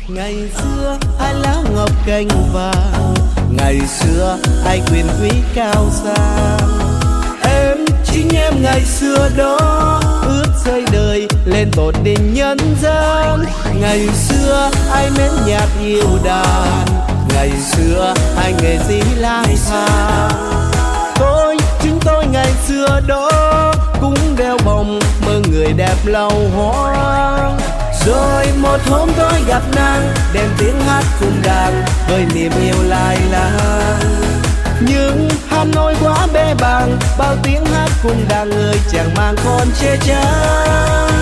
Ngày xưa hai lá ngọc cành vàng, ngày xưa ai quyền quý cao sang. Em chính em ngày xưa đó, ước rơi đời lên tột đỉnh nhân gian. Ngày xưa ai mến nhạc yêu đàn, ngày xưa ai nghệ sĩ lang thang. Chúng tôi ngày xưa đó cũng đeo bồng mơ người đẹp lâu hoang. Rồi một hôm tôi gặp nàng, đem tiếng hát cùng đàn với niềm yêu lai lang. Nhưng Hà Nội quá bê bàng, bao tiếng hát cùng đàn người chẳng mang con chê chán.